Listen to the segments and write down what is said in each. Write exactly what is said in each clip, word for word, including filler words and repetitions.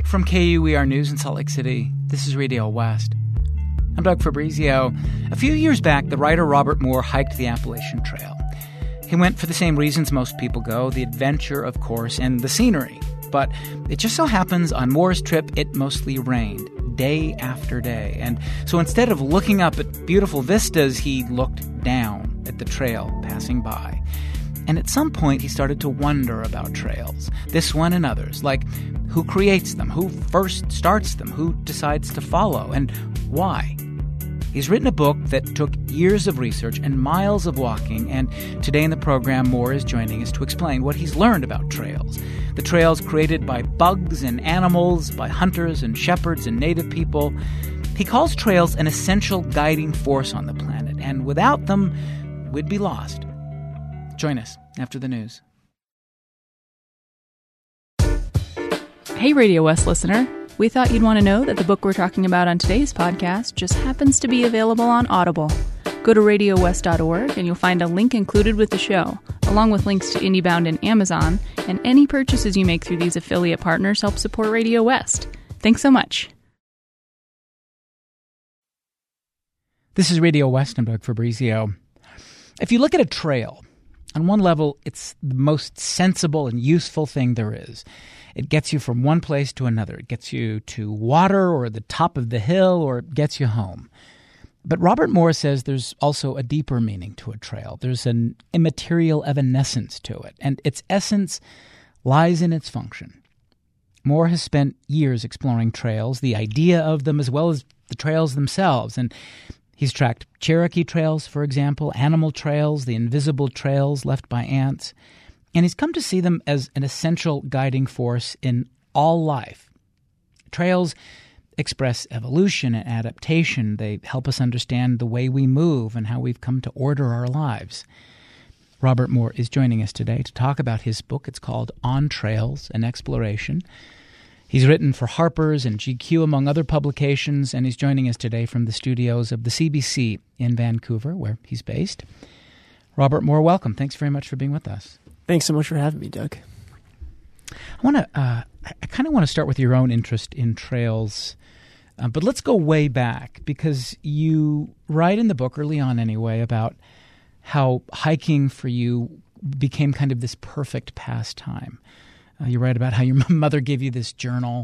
From K U E R News in Salt Lake City, this is Radio West. I'm Doug Fabrizio. A few years back, the writer Robert Moore hiked the Appalachian Trail. He went for the same reasons most people go, the adventure, of course, and the scenery. But it just so happens on Moore's trip, it mostly rained, day after day. And so instead of looking up at beautiful vistas, he looked down at the trail passing by. And at some point, he started to wonder about trails, this one and others, like who creates them, who first starts them, who decides to follow, and why. He's written a book that took years of research and miles of walking, and today in the program, Moore is joining us to explain what he's learned about trails. The trails created by bugs and animals, by hunters and shepherds and native people. He calls trails an essential guiding force on the planet, and without them, we'd be lost. Join us after the news. Hey, Radio West listener. We thought you'd want to know that the book we're talking about on today's podcast just happens to be available on Audible. Go to radio west dot org and you'll find a link included with the show, along with links to IndieBound and Amazon, and any purchases you make through these affiliate partners help support Radio West. Thanks so much. This is Radio West. I'm Doug Fabrizio. If you look at a trail, on one level, it's the most sensible and useful thing there is. It gets you from one place to another. It gets you to water or the top of the hill, or it gets you home. But Robert Moore says there's also a deeper meaning to a trail. There's an immaterial evanescence to it, and its essence lies in its function. Moore has spent years exploring trails, the idea of them, as well as the trails themselves, and he's tracked Cherokee trails, for example, animal trails, the invisible trails left by ants, and he's come to see them as an essential guiding force in all life. Trails express evolution and adaptation. They help us understand the way we move and how we've come to order our lives. Robert Moore is joining us today to talk about his book. It's called On Trails, an Exploration. He's written for Harper's and G Q, among other publications, and he's joining us today from the studios of the C B C in Vancouver, where he's based. Robert Moore, welcome. Thanks very much for being with us. Thanks so much for having me, Doug. I want to. Uh, I kind of want to start with your own interest in trails, uh, but let's go way back, because you write in the book, early on anyway, about how hiking for you became kind of this perfect pastime. Uh, you write about how your mother gave you this journal,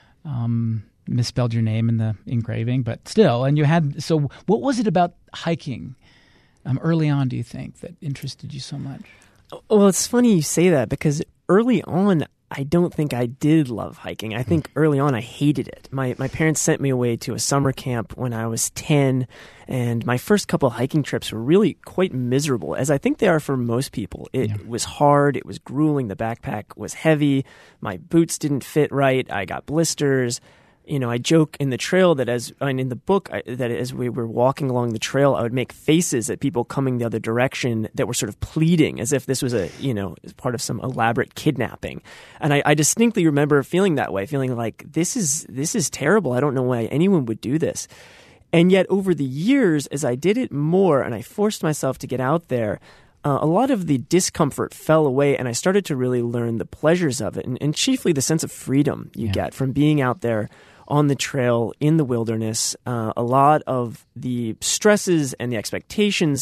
um, misspelled your name in the engraving, but still. And you had, so what was it about hiking um, early on, do you think, that interested you so much? Well, it's funny you say that, because early on, I don't think I did love hiking. I think early on I hated it. My my parents sent me away to a summer camp when I was ten, and my first couple of hiking trips were really quite miserable, as I think they are for most people. It yeah. was hard. It was grueling. The backpack was heavy. My boots didn't fit right. I got blisters. You know, I joke in the trail that as and in the book I, that as we were walking along the trail, I would make faces at people coming the other direction that were sort of pleading, as if this was a you know part of some elaborate kidnapping. And I, I distinctly remember feeling that way, feeling like this is this is terrible. I don't know why anyone would do this. And yet, over the years, as I did it more, and I forced myself to get out there, Uh, a lot of the discomfort fell away, and I started to really learn the pleasures of it, and, and chiefly the sense of freedom you yeah. get from being out there on the trail in the wilderness. Uh, a lot of the stresses and the expectations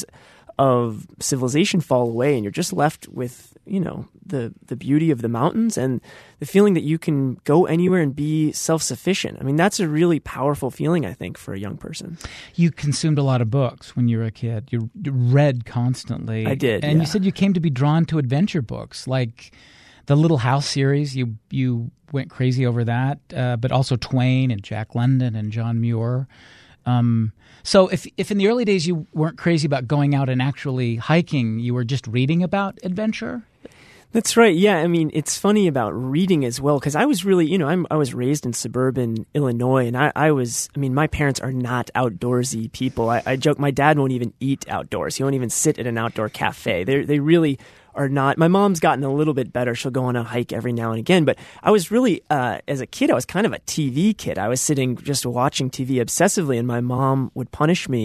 of civilization fall away, and you're just left with, you know, the the beauty of the mountains and the feeling that you can go anywhere and be self-sufficient. I mean, that's a really powerful feeling, I think, for a young person. You consumed a lot of books when you were a kid. You, you read constantly. I did, And yeah. you said you came to be drawn to adventure books, like the Little House series. You you went crazy over that, uh, but also Twain and Jack London and John Muir. Um, so if if in the early days you weren't crazy about going out and actually hiking, you were just reading about adventure? That's right. Yeah, I mean, it's funny about reading as well, because I was really, you know, I'm, I was raised in suburban Illinois, and I, I was, I mean, my parents are not outdoorsy people. I, I joke, my dad won't even eat outdoors. He won't even sit at an outdoor cafe. They they really are not. My mom's gotten a little bit better. She'll go on a hike every now and again. But I was really, uh, as a kid, I was kind of a T V kid. I was sitting just watching T V obsessively, and my mom would punish me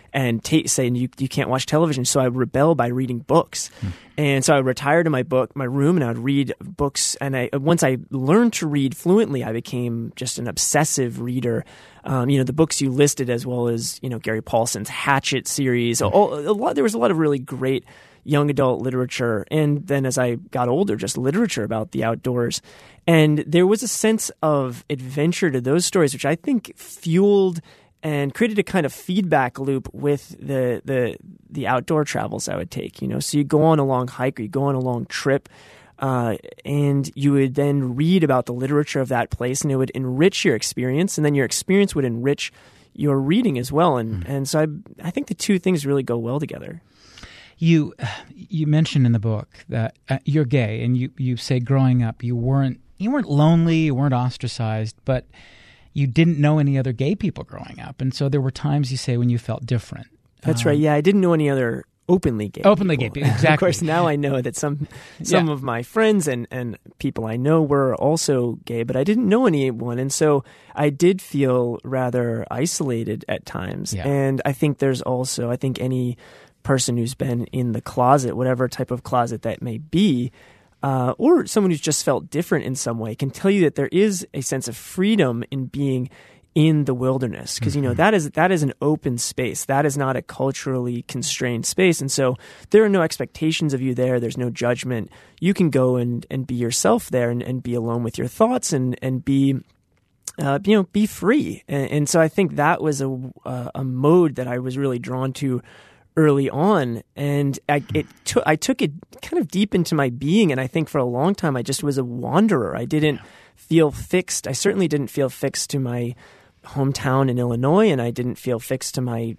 and ta- saying you you can't watch television. So I would rebel by reading books. Hmm. And so I would retire to my book, my room, and I would read books. And I, once I learned to read fluently, I became just an obsessive reader. Um, you know, the books you listed, as well as, you know, Gary Paulson's Hatchet series. All, a lot, there was a lot of really great young adult literature. And then as I got older, just literature about the outdoors. And there was a sense of adventure to those stories, which I think fueled and created a kind of feedback loop with the the the outdoor travels I would take. You know, so you go on a long hike or you go on a long trip, uh, and you would then read about the literature of that place, and it would enrich your experience, and then your experience would enrich your reading as well. And mm. and so I I think the two things really go well together. You you mentioned in the book that uh, you're gay, and you, you say growing up you weren't you weren't lonely, you weren't ostracized, but you didn't know any other gay people growing up, and so there were times, you say, when you felt different. That's um, right. Yeah, I didn't know any other openly gay openly people. gay people. Exactly. Of course, now I know that some some yeah. of my friends and, and people I know were also gay, but I didn't know anyone, and so I did feel rather isolated at times. Yeah. And I think there's also, I think any person who's been in the closet, whatever type of closet that may be, Uh, or someone who's just felt different in some way, can tell you that there is a sense of freedom in being in the wilderness, because mm-hmm. you know that is that is an open space. That is not a culturally constrained space, and so there are no expectations of you there. There's no judgment. You can go and, and be yourself there, and, and be alone with your thoughts, and and be uh, you know be free. And, and so I think that was a uh, a mode that I was really drawn to early on, and I, it took I took it kind of deep into my being, and I think for a long time I just was a wanderer. I didn't feel fixed. I certainly didn't feel fixed to my hometown in Illinois, and I didn't feel fixed to my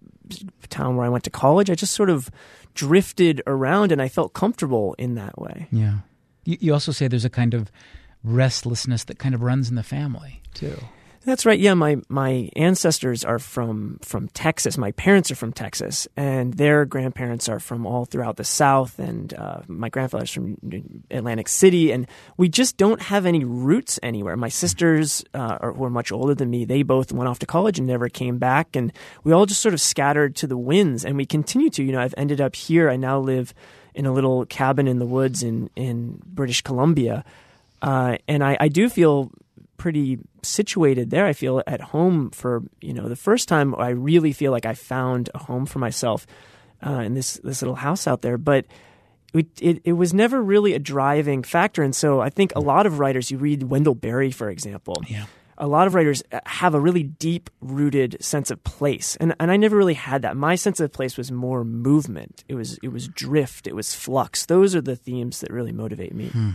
town where I went to college. I just sort of drifted around, and I felt comfortable in that way. Yeah. You, you also say there's a kind of restlessness that kind of runs in the family, too. That's right. Yeah, my my ancestors are from from Texas. My parents are from Texas, and their grandparents are from all throughout the South. And uh, my grandfather's from Atlantic City, and we just don't have any roots anywhere. My sisters, uh, are, who are much older than me, they both went off to college and never came back, and we all just sort of scattered to the winds. And we continue to. You know, I've ended up here. I now live in a little cabin in the woods in in British Columbia, uh, and I, I do feel pretty situated there. I feel at home for, you know, the first time I really feel like I found a home for myself uh, in this this little house out there. But it, it it was never really a driving factor. And so I think a lot of writers, you read Wendell Berry, for example, yeah. a lot of writers have a really deep-rooted sense of place. And and I never really had that. My sense of place was more movement. It was, it was drift. It was flux. Those are the themes that really motivate me. Hmm.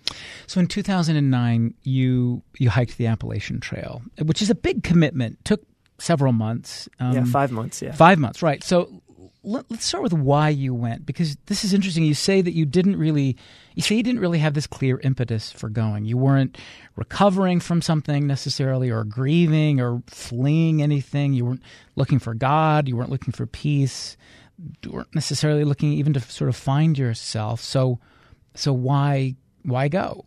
So in two thousand nine, you you hiked the Appalachian Trail, which is a big commitment. Took several months. Um, yeah, five months, yeah. Five months, right. So let, let's start with why you went, because this is interesting. You say that you didn't really, you say you didn't really have this clear impetus for going. You weren't recovering from something necessarily, or grieving, or fleeing anything. You weren't looking for God. You weren't looking for peace. You weren't necessarily looking even to sort of find yourself. So, so why... Why go?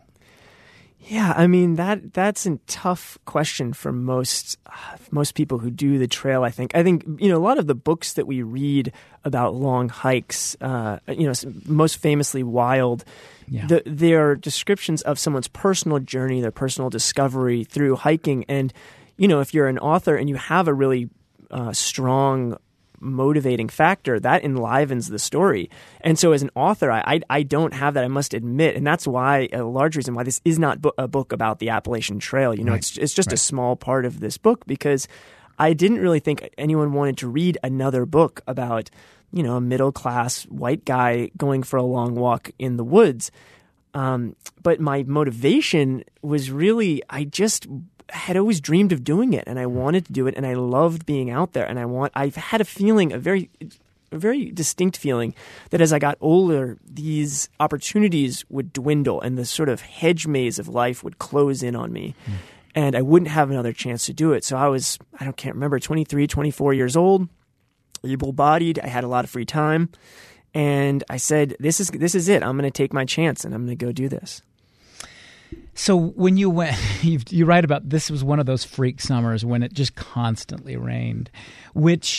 Yeah, I mean, that that's a tough question for most uh, most people who do the trail, I think. I think, you know, a lot of the books that we read about long hikes, uh, you know, most famously Wild, yeah. the, they're descriptions of someone's personal journey, their personal discovery through hiking. And, you know, if you're an author and you have a really uh, strong motivating factor, that enlivens the story. And so as an author, I, I I don't have that, I must admit. And that's why, a large reason why this is not bo- a book about the Appalachian Trail. You know, right. it's, it's just right. a small part of this book, because I didn't really think anyone wanted to read another book about, you know, a middle-class white guy going for a long walk in the woods. Um, but my motivation was really, I just had always dreamed of doing it, and I wanted to do it, and I loved being out there. And I want, I've had a feeling, a very, a very distinct feeling, that as I got older, these opportunities would dwindle, and the sort of hedge maze of life would close in on me, mm. and I wouldn't have another chance to do it. So I was, I don't can't remember, twenty-three, twenty-four years old, able-bodied. I had a lot of free time, and I said, "This is this is it. I'm going to take my chance, and I'm going to go do this." So when you went, you, you write about this was one of those freak summers when it just constantly rained, which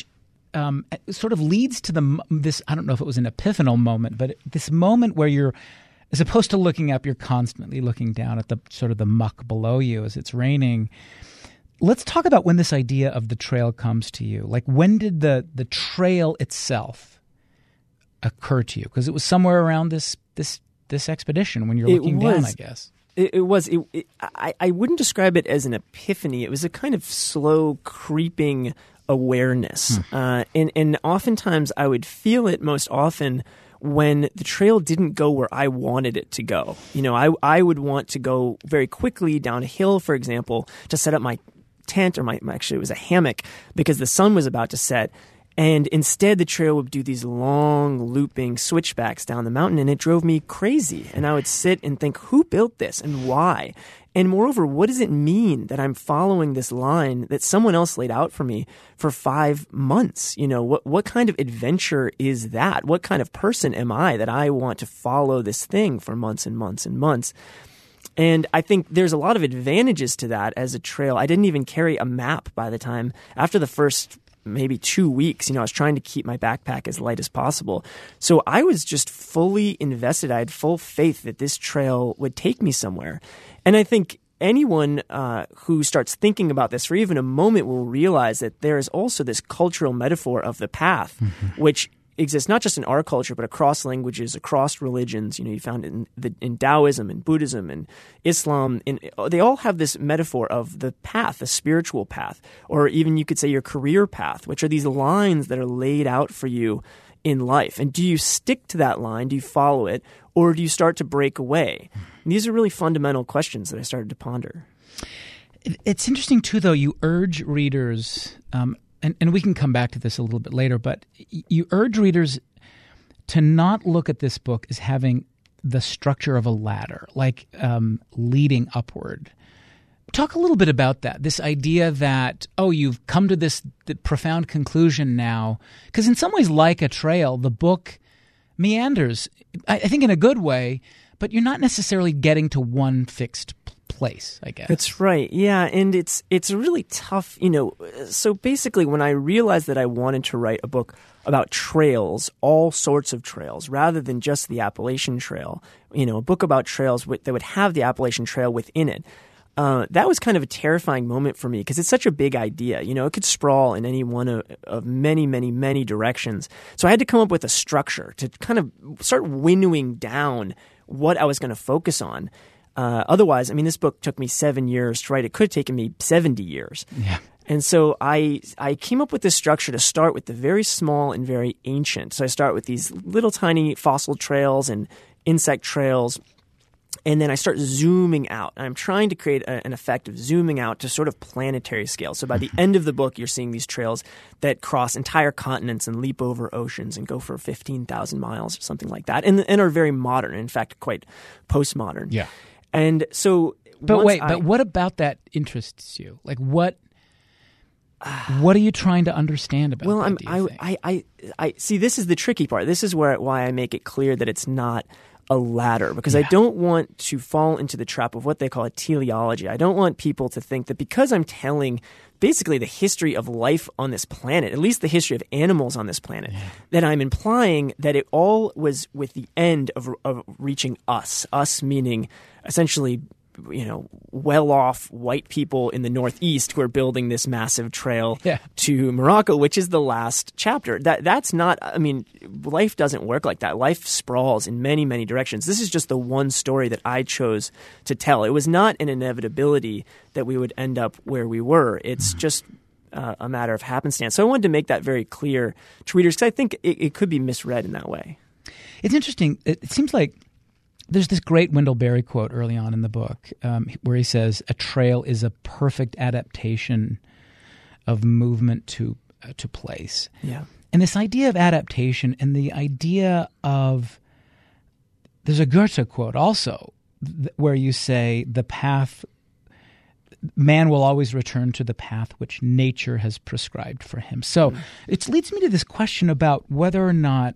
um, sort of leads to the this. I don't know if it was an epiphanal moment, but this moment where you're, as opposed to looking up, you're constantly looking down at the sort of the muck below you as it's raining. Let's talk about when this idea of the trail comes to you. Like, when did the the trail itself occur to you? Because it was somewhere around this this this expedition when you're looking down, I guess. It, it was. It, it, I, I wouldn't describe it as an epiphany. It was a kind of slow, creeping awareness. Hmm. Uh, and, and oftentimes I would feel it most often when the trail didn't go where I wanted it to go. You know, I, I would want to go very quickly down a hill, for example, to set up my tent, or my, actually it was a hammock, because the sun was about to set. And instead, the trail would do these long, looping switchbacks down the mountain, and it drove me crazy. And I would sit and think, who built this and why? And moreover, what does it mean that I'm following this line that someone else laid out for me for five months? You know, what what kind of adventure is that? What kind of person am I that I want to follow this thing for months and months and months? And I think there's a lot of advantages to that as a trail. I didn't even carry a map by the time, after the first maybe two weeks, you know, I was trying to keep my backpack as light as possible. So I was just fully invested. I had full faith that this trail would take me somewhere. And I think anyone uh, who starts thinking about this for even a moment will realize that there is also this cultural metaphor of the path, mm-hmm. which exists not just in our culture, but across languages, across religions. You know, you found it in, the, in Taoism and Buddhism and Islam. In, they all have this metaphor of the path, the spiritual path, or even you could say your career path, which are these lines that are laid out for you in life. And do you stick to that line? Do you follow it? Or do you start to break away? And these are really fundamental questions that I started to ponder. It's interesting, too, though, you urge readers um, – And, and we can come back to this a little bit later, but you urge readers to not look at this book as having the structure of a ladder, like um, leading upward. Talk a little bit about that, this idea that, oh, you've come to this profound conclusion now. Because in some ways, like a trail, the book meanders, I, I think in a good way, but you're not necessarily getting to one fixed place, I guess. That's right. Yeah, and it's it's really tough, you know. So basically, when I realized that I wanted to write a book about trails, all sorts of trails, rather than just the Appalachian Trail, you know, a book about trails with, that would have the Appalachian Trail within it, uh, that was kind of a terrifying moment for me because it's such a big idea. You know, it could sprawl in any one of, of many, many, many directions. So I had to come up with a structure to kind of start winnowing down what I was going to focus on. Uh, otherwise, I mean, this book took me seven years to write. It could have taken me seventy years. Yeah. And so I I came up with this structure to start with the very small and very ancient. So I start with these little tiny fossil trails and insect trails, and then I start zooming out. I'm trying to create a, an effect of zooming out to sort of planetary scale. So by the end of the book, you're seeing these trails that cross entire continents and leap over oceans and go for fifteen thousand miles or something like that, and, and are very modern, in fact, quite postmodern. Yeah. And so, but wait, I, but what about that interests you? Like, what, what are you trying to understand about? Well, that, I'm, do you I, I, I, I see. This is the tricky part. This is where why I make it clear that it's not a ladder, because yeah. I don't want to fall into the trap of what they call a teleology. I don't want people to think that because I'm telling basically the history of life on this planet, at least the history of animals on this planet, yeah. that I'm implying that it all was with the end of, of reaching us, us meaning essentially, you know, well-off white people in the Northeast who are building this massive trail yeah. to Morocco, which is the last chapter. That That's not, I mean, life doesn't work like that. Life sprawls in many, many directions. This is just the one story that I chose to tell. It was not an inevitability that we would end up where we were. It's mm-hmm. just uh, a matter of happenstance. So I wanted to make that very clear to readers because I think it, it could be misread in that way. It's interesting. It seems like there's this great Wendell Berry quote early on in the book um, where he says, a trail is a perfect adaptation of movement to uh, to place. Yeah. And this idea of adaptation and the idea of, there's a Goethe quote also th- where you say the path, man will always return to the path which nature has prescribed for him. So mm. it leads me to this question about whether or not,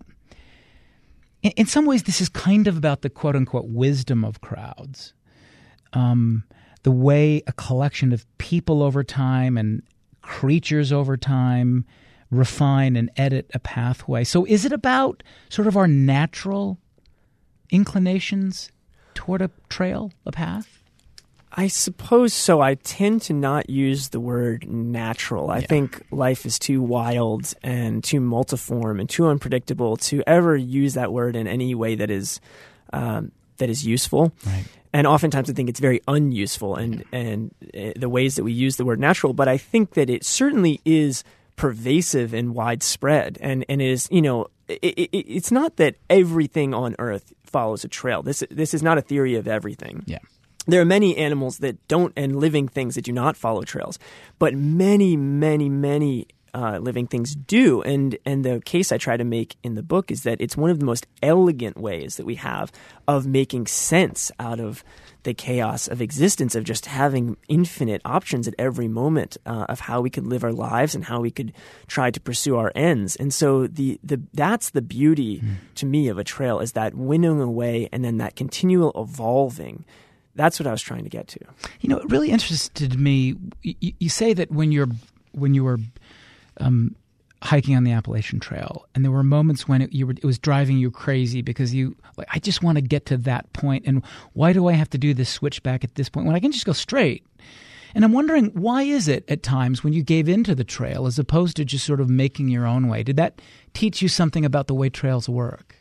in some ways, this is kind of about the quote-unquote wisdom of crowds, um, the way a collection of people over time and creatures over time refine and edit a pathway. So is it about sort of our natural inclinations toward a trail, a path? I suppose so. I tend to not use the word natural. I Yeah. think life is too wild and too multiform and too unpredictable to ever use that word in any way that is um, that is useful. Right. And oftentimes I think it's very unuseful and, and uh, the ways that we use the word natural. But I think that it certainly is pervasive and widespread. And, and it is, you know, it, it, it's not that everything on Earth follows a trail. This This is not a theory of everything. Yeah. There are many animals that don't and living things that do not follow trails, but many, many, many uh, living things do. And and the case I try to make in the book is that it's one of the most elegant ways that we have of making sense out of the chaos of existence, of just having infinite options at every moment uh, of how we could live our lives and how we could try to pursue our ends. And so the the that's the beauty mm. to me of a trail, is that winnowing away and then that continual evolving. That's what I was trying to get to. You know, it really interested me. You, you say that when you're when you were um, hiking on the Appalachian Trail, and there were moments when it, you were, it was driving you crazy because you, like, I just want to get to that point, and why do I have to do this switchback at this point when I can just go straight? And I'm wondering, why is it at times when you gave into the trail as opposed to just sort of making your own way? Did that teach you something about the way trails work?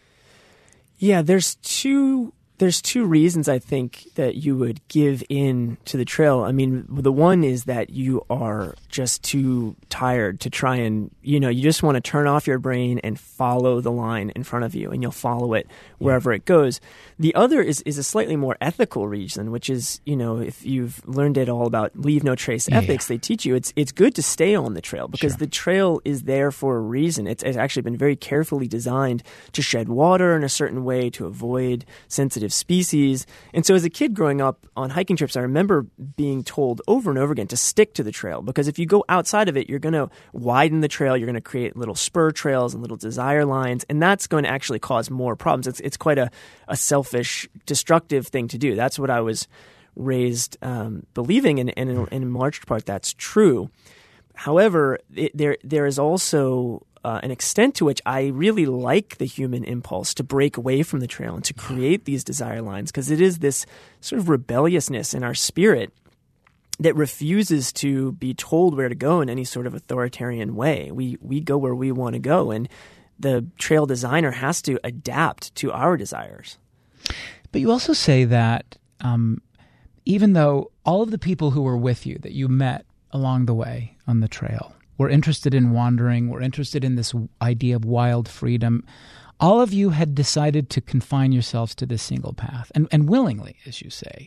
Yeah, there's two. There's two reasons I think that you would give in to the trail. I mean, the one is that you are just too tired to try and, you know, you just want to turn off your brain and follow the line in front of you, and you'll follow it wherever it goes. The other is, is a slightly more ethical reason, which is, you know, if you've learned it all about leave no trace yeah. ethics, they teach you it's it's good to stay on the trail because Sure. the trail is there for a reason. It's, it's actually been very carefully designed to shed water in a certain way to avoid sensitive species. And so as a kid growing up on hiking trips, I remember being told over and over again to stick to the trail, because if you go outside of it, you're going to widen the trail, you're going to create little spur trails and little desire lines, and that's going to actually cause more problems. It's it's quite a, a selfish, destructive thing to do. That's what I was raised um, believing, and, and in, in large part that's true. However, it, there there is also Uh, an extent to which I really like the human impulse to break away from the trail and to create these desire lines, because it is this sort of rebelliousness in our spirit that refuses to be told where to go in any sort of authoritarian way. We we go where we want to go, and the trail designer has to adapt to our desires. But you also say that um, even though all of the people who were with you that you met along the way on the trail were interested in wandering, were interested in this idea of wild freedom, all of you had decided to confine yourselves to this single path, and, and willingly, as you say.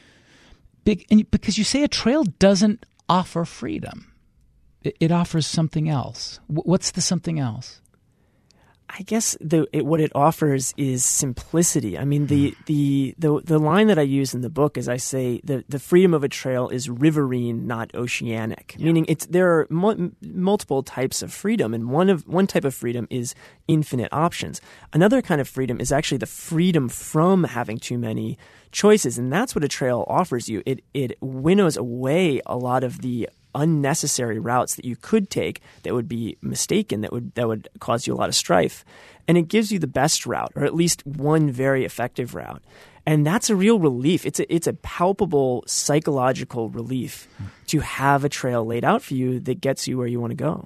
Big, and because you say a trail doesn't offer freedom. It, it offers something else. W- what's the something else? I guess the it, what it offers is simplicity. I mean, the, the the the line that I use in the book is I say the the freedom of a trail is riverine, not oceanic. Yeah. Meaning, it's there are mu- multiple types of freedom, and one of one type of freedom is infinite options. Another kind of freedom is actually the freedom from having too many choices, and that's what a trail offers you. It it winnows away a lot of the unnecessary routes that you could take that would be mistaken, that would that would cause you a lot of strife. And it gives you the best route, or at least one very effective route. And that's a real relief. It's a, it's a palpable psychological relief to have a trail laid out for you that gets you where you want to go.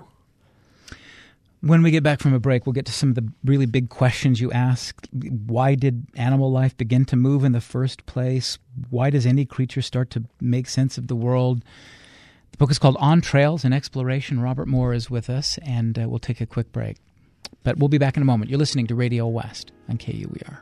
When we get back from a break, we'll get to some of the really big questions you asked. Why did animal life begin to move in the first place? Why does any creature start to make sense of the world? The book is called On Trails, an Exploration. Robert Moore is with us, and uh, we'll take a quick break. But we'll be back in a moment. You're listening to Radio West on K U E R.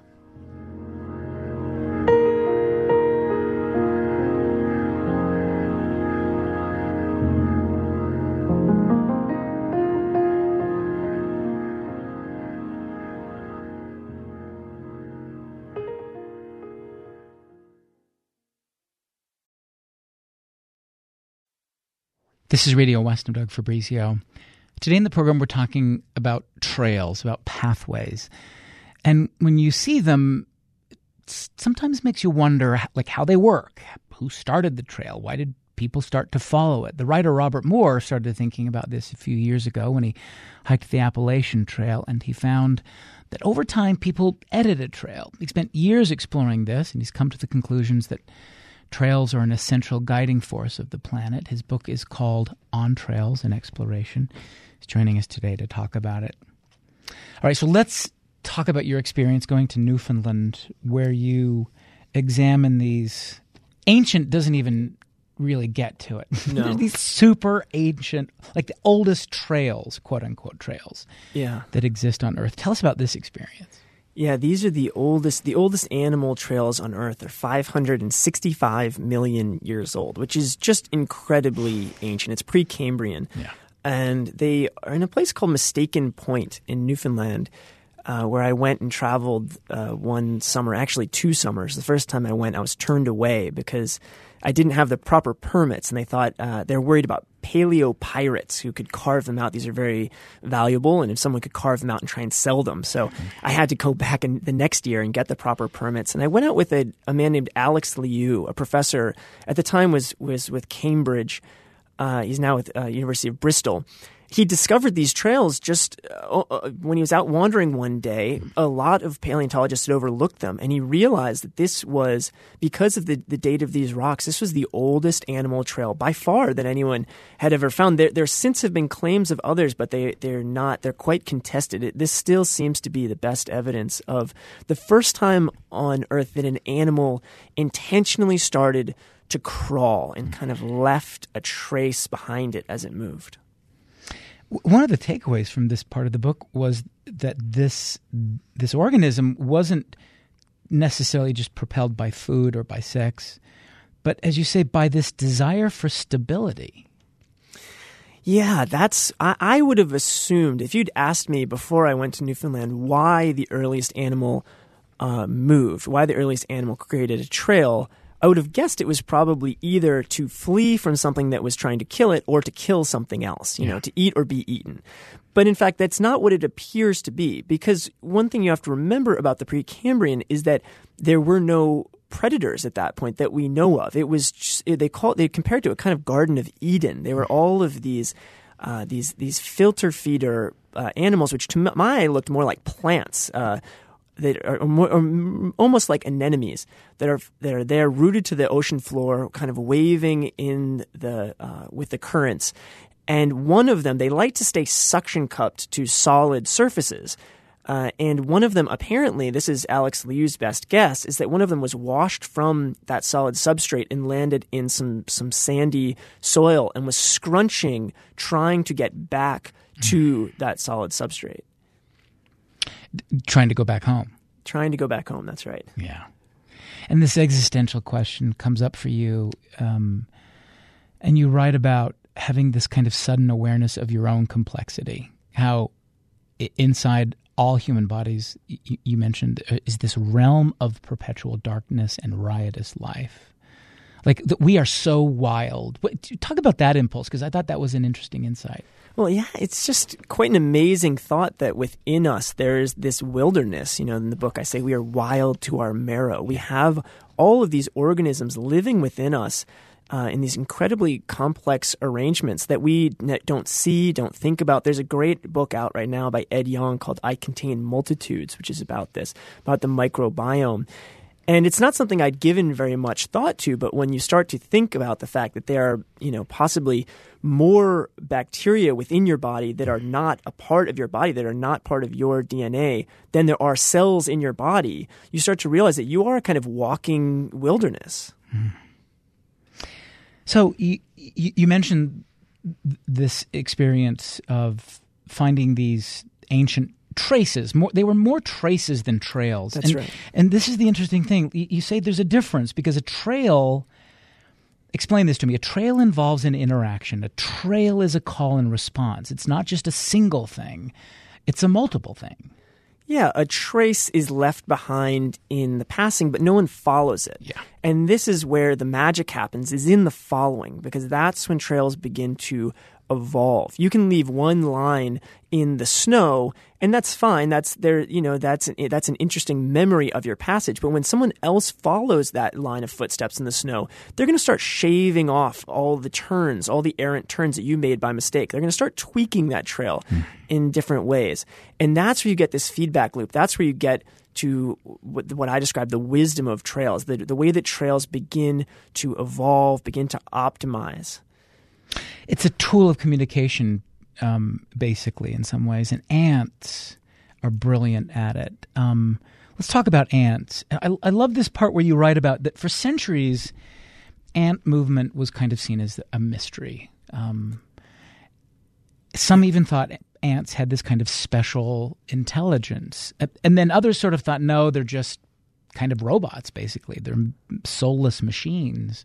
This is Radio West. I'm Doug Fabrizio. Today in the program, we're talking about trails, about pathways. And when you see them, it sometimes makes you wonder, like, how they work. Who started the trail? Why did people start to follow it. The writer Robert Moore started thinking about this a few years ago when he hiked the Appalachian Trail, and he found that over time people edit a trail. He spent years exploring this, and he's come to the conclusions that trails are an essential guiding force of the planet. His book is called On Trails and Exploration. He's joining us today to talk about it. All right, so let's talk about your experience going to Newfoundland, where you examine these ancient, doesn't even really get to it. No. There's these super ancient, like the oldest trails, quote unquote trails, yeah. that exist on Earth. Tell us about this experience. Yeah, these are the oldest the oldest animal trails on Earth. They're five hundred sixty-five million years old, which is just incredibly ancient. It's pre-Cambrian. Yeah. And they are in a place called Mistaken Point in Newfoundland, uh, where I went and traveled uh, one summer, actually two summers. The first time I went, I was turned away because I didn't have the proper permits, and they thought uh, they're worried about paleo pirates who could carve them out. These are very valuable, and if someone could carve them out and try and sell them. So I had to go back in the next year and get the proper permits. And I went out with a, a man named Alex Liu, a professor at the time was was with Cambridge. Uh, he's now with uh, University of Bristol. He discovered these trails just uh, uh, when he was out wandering one day. A lot of paleontologists had overlooked them, and he realized that this was, because of the, the date of these rocks, this was the oldest animal trail by far that anyone had ever found. There, there since have been claims of others, but they, they're not. They're quite contested. It, this still seems to be the best evidence of the first time on Earth that an animal intentionally started to crawl and kind of left a trace behind it as it moved. One of the takeaways from this part of the book was that this this organism wasn't necessarily just propelled by food or by sex, but, as you say, by this desire for stability. Yeah, that's I, I would have assumed, if you'd asked me before I went to Newfoundland why the earliest animal uh, moved, why the earliest animal created a trail, I would have guessed it was probably either to flee from something that was trying to kill it or to kill something else, you yeah. know, to eat or be eaten. But in fact, that's not what it appears to be, because one thing you have to remember about the Precambrian is that there were no predators at that point that we know of. It was just, they call they compared to a kind of Garden of Eden. They were all of these uh, these these filter feeder uh, animals, which to my eye looked more like plants. Uh, that are, more, are almost like anemones that are that are there, rooted to the ocean floor, kind of waving in the uh, with the currents. And one of them, they like to stay suction cupped to solid surfaces. Uh, and one of them, apparently, this is Alex Liu's best guess, is that one of them was washed from that solid substrate and landed in some some sandy soil and was scrunching, trying to get back to that solid substrate. Trying to go back home. Trying to go back home, that's right. Yeah. And this existential question comes up for you, um, and you write about having this kind of sudden awareness of your own complexity, how inside all human bodies, you, you mentioned, is this realm of perpetual darkness and riotous life. Like, we are so wild. Talk about that impulse, because I thought that was an interesting insight. Well, yeah, it's just quite an amazing thought that within us there is this wilderness. You know, in the book I say we are wild to our marrow. We have all of these organisms living within us uh, in these incredibly complex arrangements that we don't see, don't think about. There's a great book out right now by Ed Yong called I Contain Multitudes, which is about this, about the microbiome. And it's not something I'd given very much thought to, but when you start to think about the fact that there are, you know, possibly more bacteria within your body that are not a part of your body, that are not part of your D N A, than there are cells in your body, you start to realize that you are a kind of walking wilderness. Hmm. So you, you mentioned this experience of finding these ancient traces. More, they were more traces than trails. That's and, right. And this is the interesting thing. You, you say there's a difference because a trail, explain this to me, a trail involves an interaction. A trail is a call and response. It's not just a single thing. It's a multiple thing. Yeah, a trace is left behind in the passing, but no one follows it. Yeah. And this is where the magic happens, is in the following, because that's when trails begin to evolve. You can leave one line in the snow, and that's fine. That's there, you know, that's an, that's an interesting memory of your passage. But when someone else follows that line of footsteps in the snow, they're going to start shaving off all the turns, all the errant turns that you made by mistake. They're going to start tweaking that trail mm. in different ways. And that's where you get this feedback loop. That's where you get to what, what I describe the wisdom of trails, the, the way that trails begin to evolve, begin to optimize. It's a tool of communication, um, basically, in some ways, and ants are brilliant at it. Um, let's talk about ants. I, I love this part where you write about that for centuries, ant movement was kind of seen as a mystery. Um, some even thought ants had this kind of special intelligence. And then others sort of thought, no, they're just kind of robots, basically. They're soulless machines.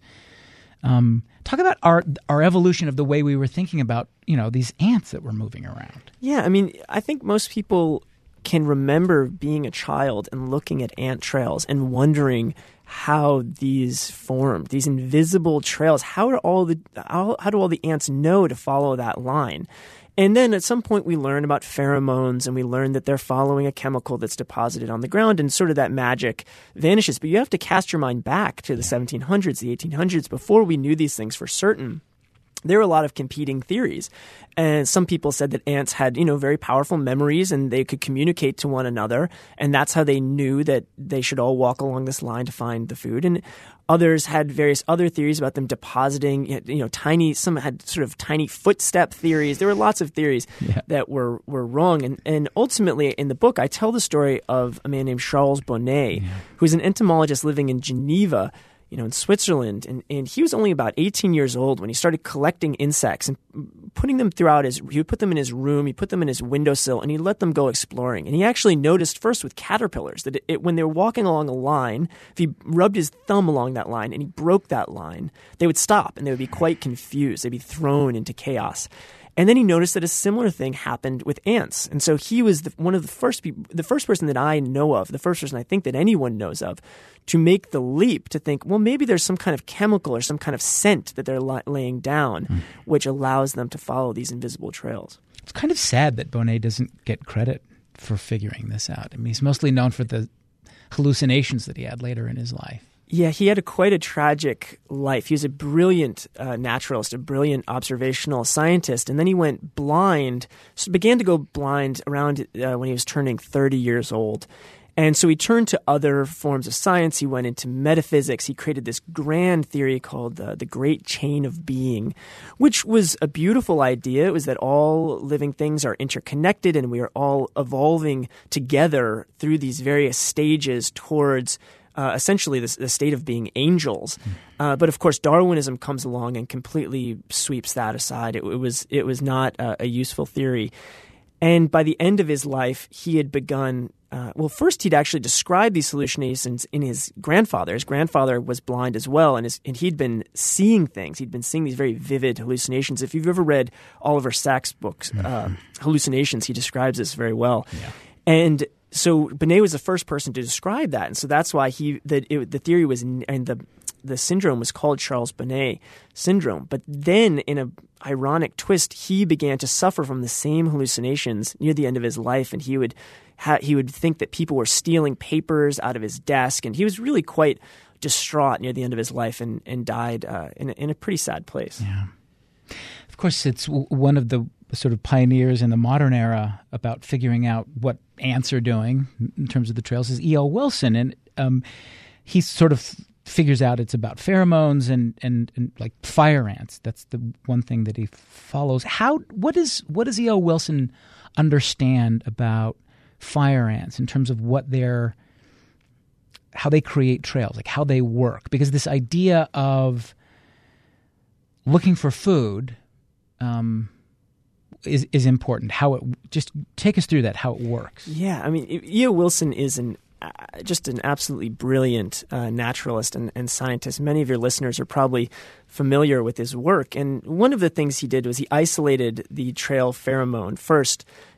Um, talk about our our evolution of the way we were thinking about, you know, these ants that were moving around. Yeah, I mean, I think most people can remember being a child and looking at ant trails and wondering how these formed, these invisible trails. How are all the how, how do all the ants know to follow that line? And then at some point we learn about pheromones and we learn that they're following a chemical that's deposited on the ground, and sort of that magic vanishes. But you have to cast your mind back to the seventeen hundreds, the eighteen hundreds, before we knew these things for certain. There were a lot of competing theories. And some people said that ants had, you know, very powerful memories and they could communicate to one another. And that's how they knew that they should all walk along this line to find the food. And others had various other theories about them depositing, you know, tiny, some had sort of tiny footstep theories. There were lots of theories yeah. that were, were wrong. And, and ultimately in the book, I tell the story of a man named Charles Bonnet, yeah. who's an entomologist living in Geneva, you know, in Switzerland. And, and he was only about eighteen years old when he started collecting insects and putting them throughout his, he would put them in his room, he put them in his windowsill, and he let them go exploring. And he actually noticed first with caterpillars that it, it, when they were walking along a line, if he rubbed his thumb along that line and he broke that line, they would stop and they would be quite confused. They'd be thrown into chaos. And then he noticed that a similar thing happened with ants. And so he was the, one of the first people, the first person that I know of, the first person I think that anyone knows of, to make the leap to think, well, maybe there's some kind of chemical or some kind of scent that they're la- laying down, mm. which allows them to follow these invisible trails. It's kind of sad that Bonnet doesn't get credit for figuring this out. I mean, he's mostly known for the hallucinations that he had later in his life. Yeah, he had a quite a tragic life. He was a brilliant uh, naturalist, a brilliant observational scientist, and then he went blind, so began to go blind around uh, when he was turning thirty years old. And so he turned to other forms of science. He went into metaphysics. He created this grand theory called uh, the Great Chain of Being, which was a beautiful idea. It was that all living things are interconnected and we are all evolving together through these various stages towards Uh, essentially the, the state of being angels. Uh, but of course, Darwinism comes along and completely sweeps that aside. It, it was it was not a, a useful theory. And by the end of his life, he had begun uh, – well, first he'd actually described these hallucinations in his grandfather. His grandfather was blind as well, and, his, and he'd been seeing things. He'd been seeing these very vivid hallucinations. If you've ever read Oliver Sacks' books, uh, Hallucinations, he describes this very well. Yeah. And – so Bonnet was the first person to describe that, and so that's why he the it, the theory was and the the syndrome was called Charles Bonnet syndrome. But then, in a ironic twist, he began to suffer from the same hallucinations near the end of his life, and he would ha- he would think that people were stealing papers out of his desk, and he was really quite distraught near the end of his life, and and died uh, in a, in a pretty sad place. Yeah, of course, it's w- one of the sort of pioneers in the modern era about figuring out what ants are doing in terms of the trails is E O Wilson. And um, he sort of figures out it's about pheromones and, and, and like fire ants. That's the one thing that he follows. How what is what does E O Wilson understand about fire ants in terms of what they're how they create trails, like how they work? Because this idea of looking for food um, is is important. How it just take us through that, how it works. Yeah, I mean, E O Wilson is an uh, just an absolutely brilliant uh, naturalist and, and scientist. Many of your listeners are probably familiar with his work. And one of the things he did was he isolated the trail pheromone first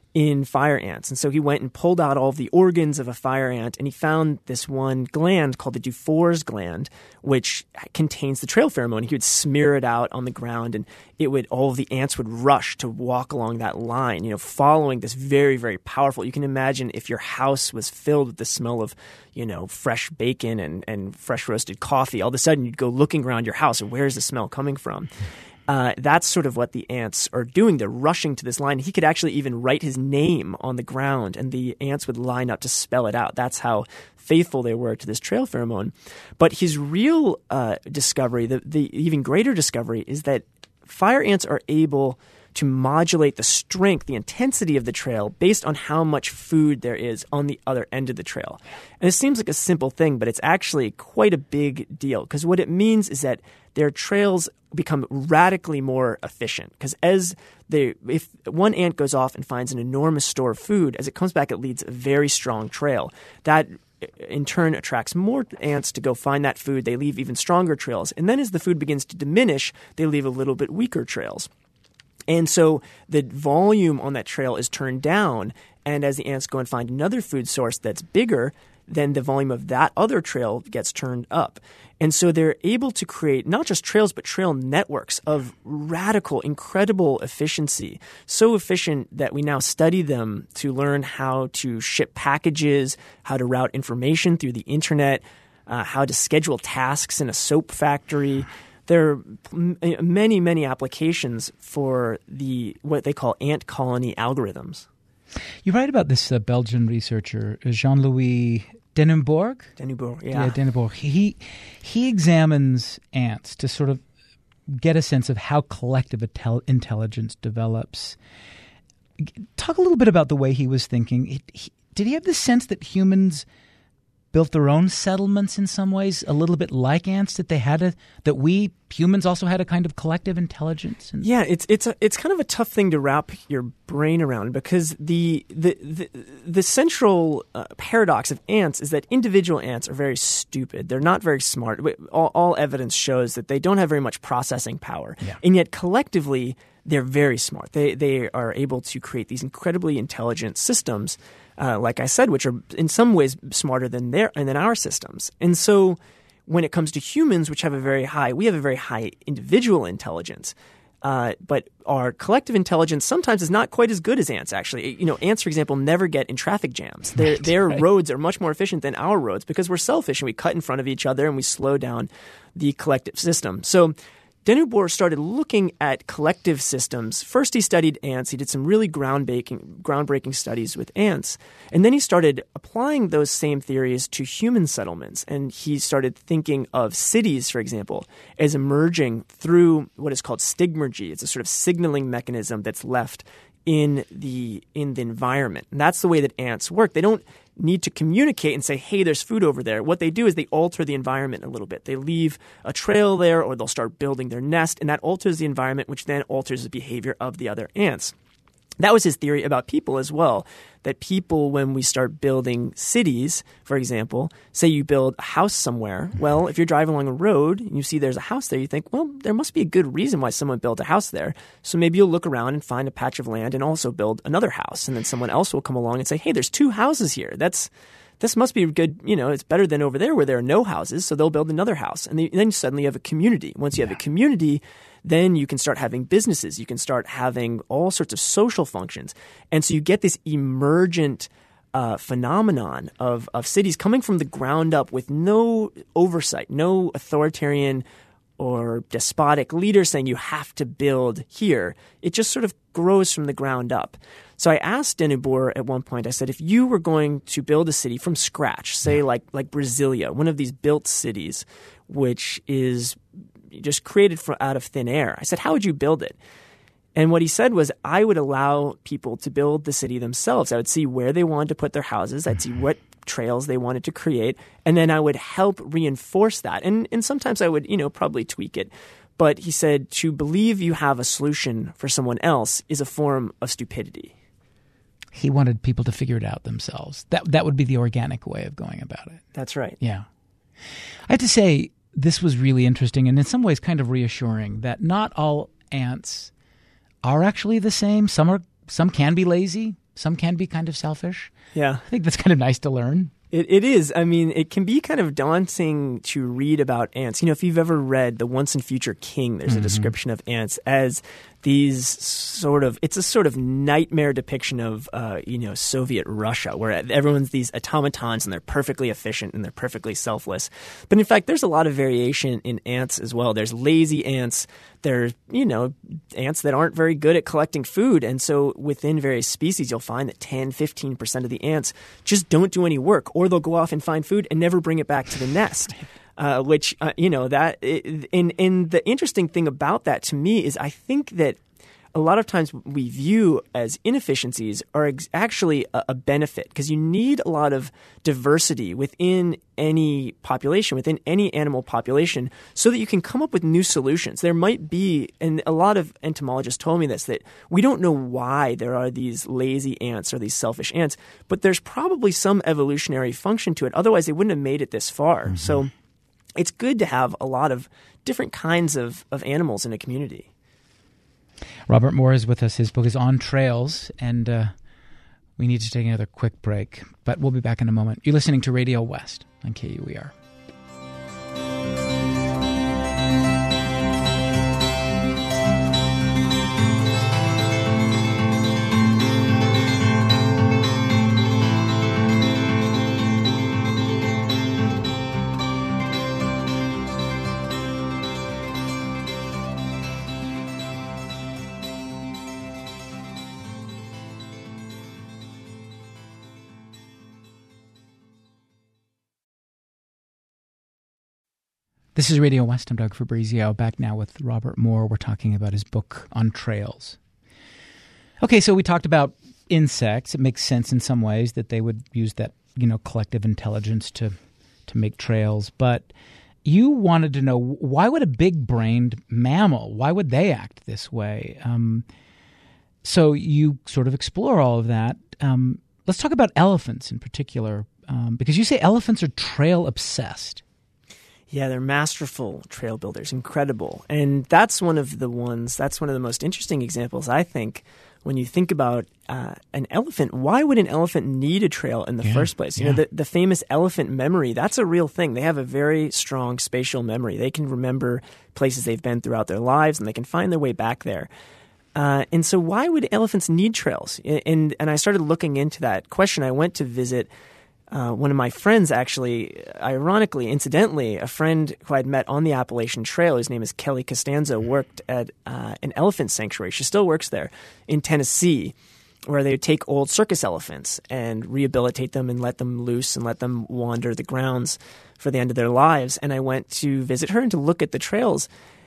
in fire ants. And so he went and pulled out all of the organs of a fire ant, and he found this one gland called the Dufour's gland, which contains the trail pheromone. He would smear it out on the ground, and it would all of the ants would rush to walk along that line, you know, following this very, very powerful. You can imagine if your house was filled with the smell of, you know, fresh bacon and, and fresh roasted coffee. All of a sudden, you'd go looking around your house, and where's the smell coming from? Uh, that's sort of what the ants are doing. They're rushing to this line. He could actually even write his name on the ground, and the ants would line up to spell it out. That's how faithful they were to this trail pheromone. But his real uh, discovery, the, the even greater discovery, is that fire ants are able to modulate the strength, the intensity of the trail based on how much food there is on the other end of the trail. And it seems like a simple thing, but it's actually quite a big deal, because what it means is that their trails become radically more efficient, because as they, if one ant goes off and finds an enormous store of food, as it comes back, it leads a very strong trail. That in turn attracts more ants to go find that food. They leave even stronger trails. And then as the food begins to diminish, they leave a little bit weaker trails. And so the volume on that trail is turned down, and as the ants go and find another food source that's bigger, then the volume of that other trail gets turned up. And so they're able to create not just trails, but trail networks of radical, incredible efficiency. So efficient that we now study them to learn how to ship packages, how to route information through the internet, uh, how to schedule tasks in a soap factory. There are many, many applications for the what they call ant colony algorithms. You write about this uh, Belgian researcher, Jean-Louis Denenborg? Denenborg, yeah. Yeah, Denenborg. He, he examines ants to sort of get a sense of how collective intel- intelligence develops. Talk a little bit about the way he was thinking. He, he, did he have the sense that humans built their own settlements in some ways, a little bit like ants, that they had a, that we humans also had a kind of collective intelligence? And yeah, it's it's a, it's kind of a tough thing to wrap your brain around, because the the the, the central uh, paradox of ants is that individual ants are very stupid. They're not very smart. All, all evidence shows that they don't have very much processing power, yeah. and yet collectively they're very smart. They they are able to create these incredibly intelligent systems. Uh, like I said, which are in some ways smarter than their than our systems. And so when it comes to humans, which have a very high, we have a very high individual intelligence, uh, but our collective intelligence sometimes is not quite as good as ants, actually. You know, ants, for example, never get in traffic jams. Their, Right, their right. roads are much more efficient than our roads because we're selfish and we cut in front of each other and we slow down the collective system. So Denenborg started looking at collective systems. First, he studied ants. He did some really groundbreaking, groundbreaking studies with ants. And then he started applying those same theories to human settlements. And he started thinking of cities, for example, as emerging through what is called stigmergy. It's a sort of signaling mechanism that's left in the in the environment. And that's the way that ants work. They don't need to communicate and say, hey, there's food over there. What they do is they alter the environment a little bit. They leave a trail there, or they'll start building their nest, and that alters the environment, which then alters the behavior of the other ants. That was his theory about people as well, that people, when we start building cities, for example, say you build a house somewhere, well, if you're driving along a road and you see there's a house there, you think, well, there must be a good reason why someone built a house there. So maybe you'll look around and find a patch of land and also build another house. And then someone else will come along and say, hey, there's two houses here. That's This must be good, you know, it's better than over there where there are no houses, so they'll build another house. And then suddenly you have a community. Once you have a community, then you can start having businesses. You can start having all sorts of social functions. And so you get this emergent uh, phenomenon of, of cities coming from the ground up with no oversight, no authoritarian or despotic leader saying you have to build here. It just sort of grows from the ground up. So I asked Denenborg at one point, I said, if you were going to build a city from scratch, say like like Brasilia, one of these built cities, which is just created from, out of thin air, I said, how would you build it? And what he said was, I would allow people to build the city themselves. I would see where they wanted to put their houses. I'd see what trails they wanted to create. And then I would help reinforce that. And, and sometimes I would, you know, probably tweak it. But he said, to believe you have a solution for someone else is a form of stupidity. he wanted people to figure it out themselves. That that would be the organic way of going about it. That's right. Yeah. I have to say, this was really interesting and in some ways kind of reassuring that not all ants are actually the same. Some are, some can be lazy. some can be kind of selfish. Yeah. I think that's kind of nice to learn. It It is. I mean, it can be kind of daunting to read about ants. You know, if you've ever read The Once and Future King, there's Mm-hmm. a description of ants as these sort of, it's a sort of nightmare depiction of, uh, you know, Soviet Russia, where everyone's these automatons and they're perfectly efficient and they're perfectly selfless. But in fact, there's a lot of variation in ants as well. There's lazy ants. There's, you know, ants that aren't very good at collecting food. And so within various species, you'll find that ten, fifteen percent of the ants just don't do any work, or they'll go off and find food and never bring it back to the nest. Uh, which, uh, you know, that and, and the interesting thing about that to me is I think that a lot of times what we view as inefficiencies are ex- actually a, a benefit, because you need a lot of diversity within any population, within any animal population, so that you can come up with new solutions. There might be, and a lot of entomologists told me this, that we don't know why there are these lazy ants or these selfish ants, but there's probably some evolutionary function to it. Otherwise, they wouldn't have made it this far. Mm-hmm. So it's good to have a lot of different kinds of, of animals in a community. Robert Moore is with us. His book is On Trails, and uh, we need to take another quick break, but we'll be back in a moment. You're listening to Radio West on K U E R. This is Radio West. I'm Doug Fabrizio, back now with Robert Moore. We're talking about his book On Trails. Okay, so we talked about insects. It makes sense in some ways that they would use that, you know, collective intelligence to to make trails. But you wanted to know, why would a big-brained mammal, why would they act this way? Um, so you sort of explore all of that. Um, let's talk about elephants in particular, um, because you say elephants are trail-obsessed. Yeah, they're masterful trail builders, incredible. And that's one of the ones, that's one of the most interesting examples, I think, when you think about uh, an elephant. Why would an elephant need a trail in the yeah, first place? You yeah. know, the, the famous elephant memory, that's a real thing. They have a very strong spatial memory. They can remember places they've been throughout their lives, and they can find their way back there. Uh, and so why would elephants need trails? And, and I started looking into that question. I went to visit Uh, one of my friends, actually, ironically, incidentally, a friend who I'd met on the Appalachian Trail, his name is Kelly Costanzo, worked at uh, an elephant sanctuary. She still works there in Tennessee, where they would take old circus elephants and rehabilitate them and let them loose and let them wander the grounds for the end of their lives. And I went to visit her and to look at the trails.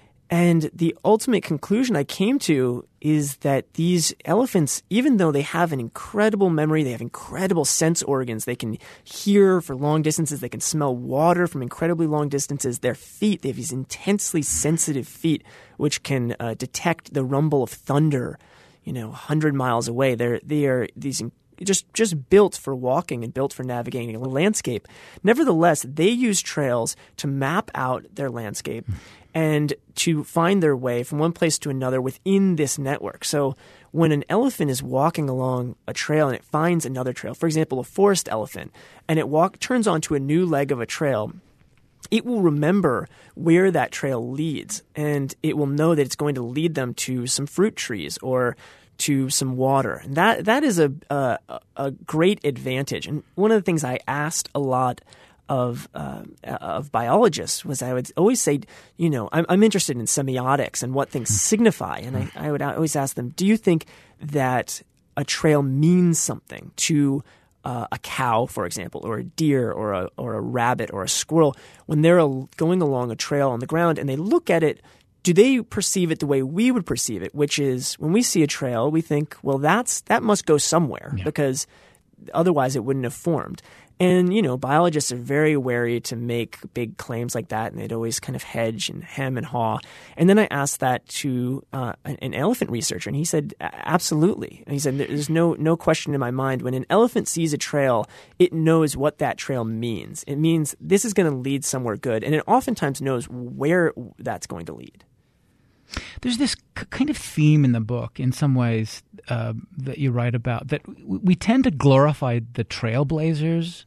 And the ultimate conclusion I came to is that these elephants, even though they have an incredible memory, they have incredible sense organs, they can hear for long distances, they can smell water from incredibly long distances, their feet, they have these intensely sensitive feet which can uh, detect the rumble of thunder, you know, one hundred miles away. They're, they are these just just built for walking and built for navigating a landscape. Nevertheless, they use trails to map out their landscape and to find their way from one place to another within this network. So when an elephant is walking along a trail and it finds another trail, for example, a forest elephant, and it walk, turns onto a new leg of a trail, it will remember where that trail leads, and it will know that it's going to lead them to some fruit trees or to some water. And that that is a, a, a great advantage. And one of the things I asked a lot of uh, of biologists was I would always say, you know, I'm, I'm interested in semiotics and what things signify. And I, I would always ask them, do you think that a trail means something to uh, a cow, for example, or a deer or a, or a rabbit or a squirrel when they're a, going along a trail on the ground and they look at it? Do they perceive it the way we would perceive it, which is when we see a trail, we think, well, that's that must go somewhere yeah. because otherwise it wouldn't have formed. And, you know, biologists are very wary to make big claims like that, and they'd always kind of hedge and hem and haw. And then I asked that to uh, an, an elephant researcher, and he said, absolutely. And he said, there's no no question in my mind. When an elephant sees a trail, it knows what that trail means. It means this is going to lead somewhere good, and it oftentimes knows where that's going to lead. there's this c- kind of theme in the book, in some ways, uh, that you write about, that w- we tend to glorify the trailblazers,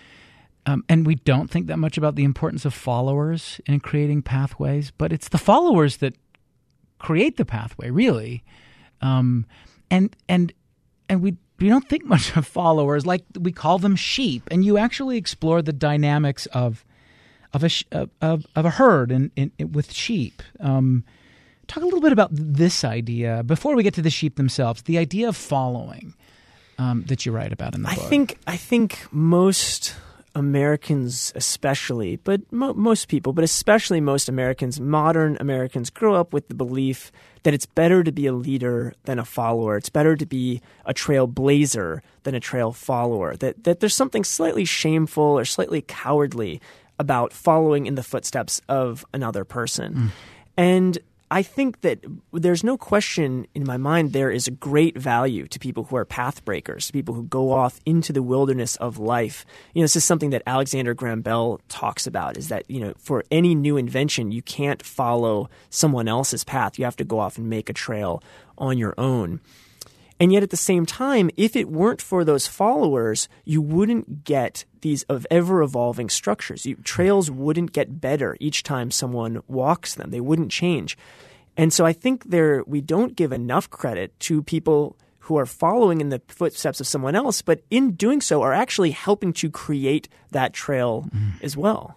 um, and we don't think that much about the importance of followers in creating pathways. But it's the followers that create the pathway, really, um, and and and we we don't think much of followers. Like, we call them sheep, and you actually explore the dynamics of of a of of a herd in, in, in with sheep. Um, talk a little bit about this idea before we get to the sheep themselves. The idea of following um, that you write about in the I book. think I think most Americans, especially, but mo- most people, but especially most Americans, modern Americans, grow up with the belief that it's better to be a leader than a follower. It's better to be a trailblazer than a trail follower. That that there's something slightly shameful or slightly cowardly about following in the footsteps of another person. Mm. And I think that there's no question in my mind there is a great value to people who are path breakers, people who go off into the wilderness of life. You know, this is something that Alexander Graham Bell talks about, is that, you know, for any new invention, you can't follow someone else's path. You have to go off and make a trail on your own. And yet at the same time, if it weren't for those followers, you wouldn't get these of ever-evolving structures. You, trails wouldn't get better each time someone walks them. They wouldn't change. And so I think there we don't give enough credit to people who are following in the footsteps of someone else, but in doing so are actually helping to create that trail mm. as well.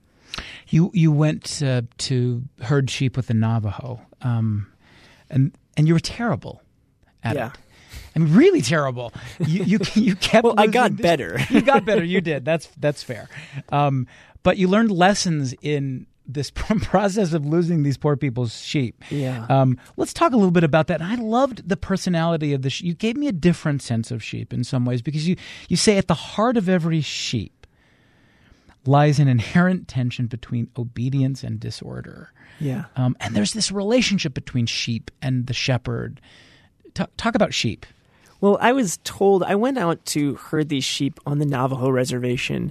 You you went uh, to herd sheep with the Navajo, um, and and you were terrible at yeah. it. I mean, really terrible. You you, you kept. Well, I got this. better. You got better. You did. That's that's fair. Um, but you learned lessons in this process of losing these poor people's sheep. Yeah. Um, let's talk a little bit about that. And I loved the personality of the sheep. You gave me a different sense of sheep in some ways, because you you say at the heart of every sheep lies an inherent tension between obedience and disorder. Yeah. Um, and there's this relationship between sheep and the shepherd. T- talk about sheep. Well, I was told, I went out to herd these sheep on the Navajo reservation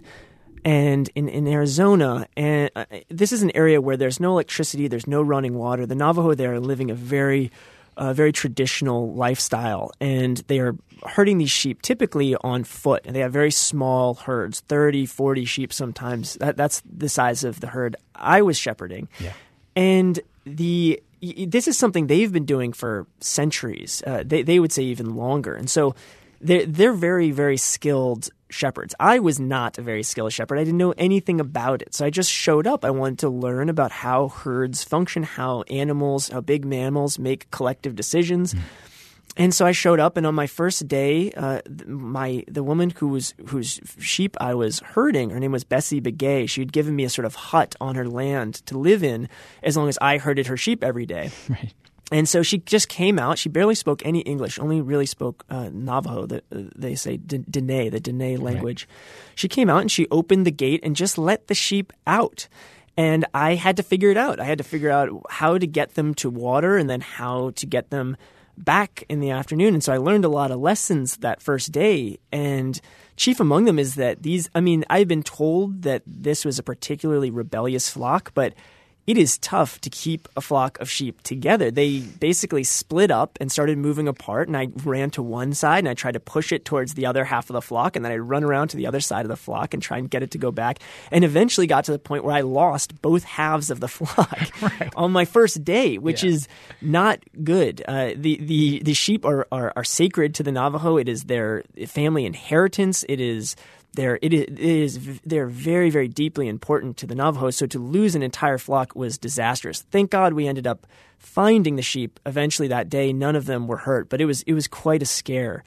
and in, in Arizona, and uh, this is an area where there's no electricity, there's no running water. The Navajo there are living a very, uh, very traditional lifestyle, and they are herding these sheep typically on foot. And they have very small herds, thirty, forty sheep sometimes. That, that's the size of the herd I was shepherding. Yeah. And the this is something they've been doing for centuries. Uh, they they would say even longer. And so they're, they're very, very skilled shepherds. I was not a very skilled shepherd. I didn't know anything about it. So I just showed up. I wanted to learn about how herds function, how animals, how big mammals make collective decisions. Mm. And so I showed up, and on my first day, uh, my the woman who was whose sheep I was herding, her name was Bessie Begay. She had given me a sort of hut on her land to live in as long as I herded her sheep every day. Right. And so she just came out. She barely spoke any English, only really spoke uh, Navajo, the, uh, they say D- Dene, the Dene language. Right. She came out and she opened the gate and just let the sheep out. And I had to figure it out. I had to figure out how to get them to water and then how to get them back in the afternoon. And so I learned a lot of lessons that first day. And chief among them is that these, I mean, I've been told that this was a particularly rebellious flock, but it is tough to keep a flock of sheep together. They basically split up and started moving apart, and I ran to one side and I tried to push it towards the other half of the flock, and then I'd run around to the other side of the flock and try and get it to go back, and eventually got to the point where I lost both halves of the flock right. on my first day, which yeah. is not good. Uh, the, the, the sheep are, are, are sacred to the Navajo. It is their family inheritance. It is They're, it is, it is, they're very, very deeply important to the Navajo, so to lose an entire flock was disastrous. Thank God we ended up finding the sheep eventually that day. None of them were hurt, but it was it was quite a scare.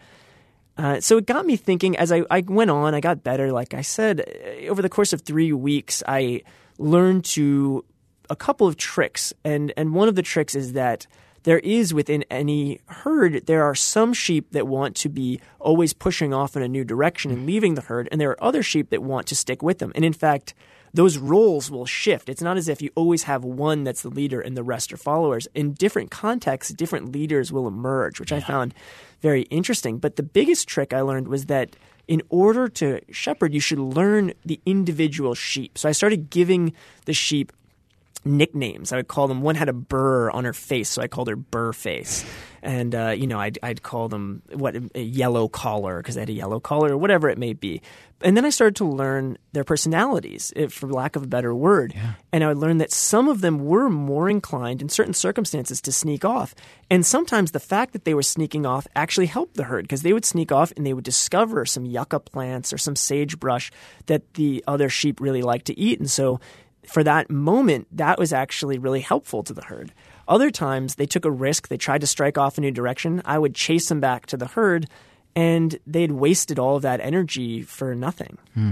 Uh, so it got me thinking as I, I went on, I got better. Like I said, over the course of three weeks, I learned to a couple of tricks, and, and one of the tricks is that there is within any herd, there are some sheep that want to be always pushing off in a new direction and leaving the herd, and there are other sheep that want to stick with them. And in fact, those roles will shift. It's not as if you always have one that's the leader and the rest are followers. In different contexts, different leaders will emerge, which yeah. I found very interesting. But the biggest trick I learned was that in order to shepherd, you should learn the individual sheep. So I started giving the sheep nicknames. I would call them, one had a burr on her face, so I called her Burr Face. And, uh, you know, I'd, I'd call them what a yellow collar because they had a yellow collar or whatever it may be. And then I started to learn their personalities, if, for lack of a better word. Yeah. And I would learn that some of them were more inclined in certain circumstances to sneak off. And sometimes the fact that they were sneaking off actually helped the herd because they would sneak off and they would discover some yucca plants or some sagebrush that the other sheep really liked to eat. And so for that moment, that was actually really helpful to the herd. Other times, they took a risk. They tried to strike off a new direction. I would chase them back to the herd, and they'd wasted all of that energy for nothing. Hmm.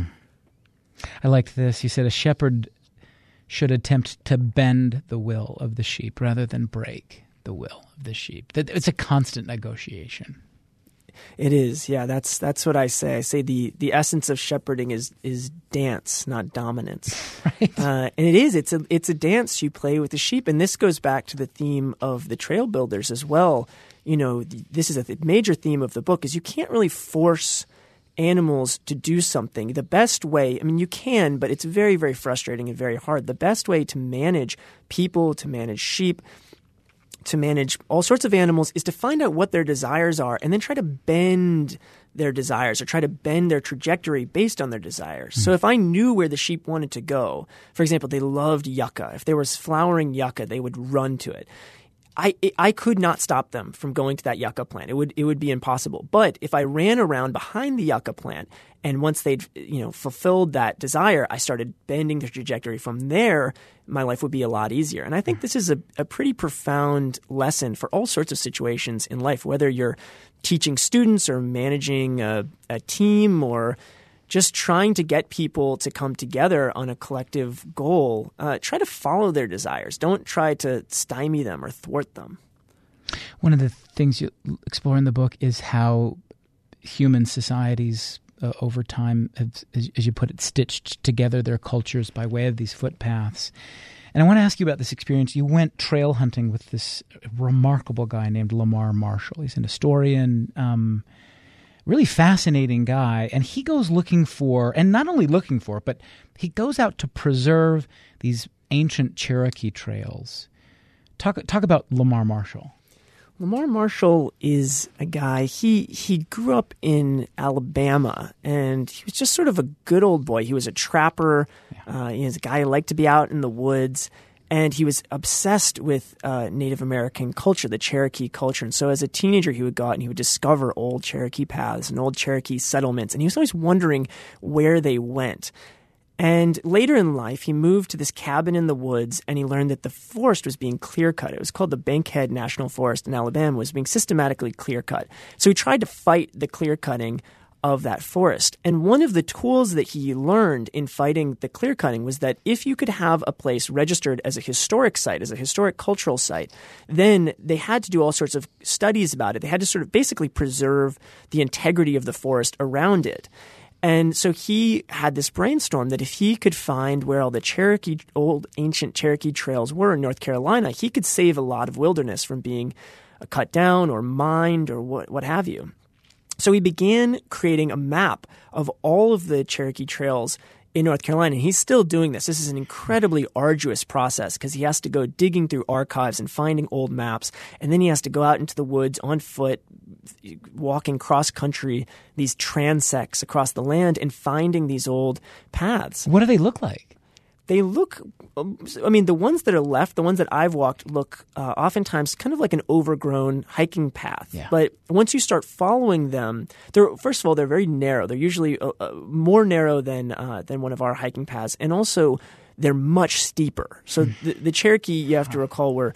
I liked this. You said a shepherd should attempt to bend the will of the sheep rather than break the will of the sheep. It's a constant negotiation. It is, yeah. That's that's what I say. I say the, the essence of shepherding is is dance, not dominance. Right. Uh, and it is. It's a it's a dance you play with the sheep, and this goes back to the theme of the trail builders as well. You know, this is a th- major theme of the book: is you can't really force animals to do something. The best way, I mean, you can, but it's very very frustrating and very hard. The best way to manage people, to manage sheep, to manage all sorts of animals is to find out what their desires are and then try to bend their desires or try to bend their trajectory based on their desires. Mm. So if I knew where the sheep wanted to go, for example, they loved yucca. If there was flowering yucca, they would run to it. I I could not stop them from going to that yucca plant. It would it would be impossible. But if I ran around behind the yucca plant and once they'd you know fulfilled that desire, I started bending the trajectory from there, my life would be a lot easier. And I think this is a, a pretty profound lesson for all sorts of situations in life, whether you're teaching students or managing a, a team or just trying to get people to come together on a collective goal. Uh, try to follow their desires. Don't try to stymie them or thwart them. One of the things you explore in the book is how human societies uh, over time have, as, as you put it, stitched together their cultures by way of these footpaths. And I want to ask you about this experience. You went trail hunting with this remarkable guy named Lamar Marshall. He's an historian, um, really fascinating guy. And he goes looking for, and not only looking for, but he goes out to preserve these ancient Cherokee trails. Talk talk about Lamar Marshall. Lamar Marshall is a guy, he he grew up in Alabama, and he was just sort of a good old boy. He was a trapper. Yeah. Uh, he was a guy who liked to be out in the woods, and he was obsessed with uh, Native American culture, the Cherokee culture. And so as a teenager, he would go out and he would discover old Cherokee paths and old Cherokee settlements, and he was always wondering where they went. And later in life, he moved to this cabin in the woods, and he learned that the forest was being clear-cut. It was called the Bankhead National Forest in Alabama. It was being systematically clear-cut. So he tried to fight the clear-cutting of that forest. And one of the tools that he learned in fighting the clear-cutting was that if you could have a place registered as a historic site, as a historic cultural site, then they had to do all sorts of studies about it. They had to sort of basically preserve the integrity of the forest around it. And so he had this brainstorm that if he could find where all the Cherokee, old ancient Cherokee trails were in North Carolina, he could save a lot of wilderness from being cut down or mined or what, what have you. So he began creating a map of all of the Cherokee trails in North Carolina. And he's still doing this. This is an incredibly arduous process because he has to go digging through archives and finding old maps. And then he has to go out into the woods on foot, walking cross-country, these transects across the land and finding these old paths. What do they look like? They look, I mean, the ones that are left, the ones that I've walked, look uh, oftentimes kind of like an overgrown hiking path. Yeah. But once you start following them, they're first of all, they're very narrow. They're usually uh, uh, more narrow than uh, than one of our hiking paths. And also, they're much steeper. So the, the Cherokee, you have to recall, were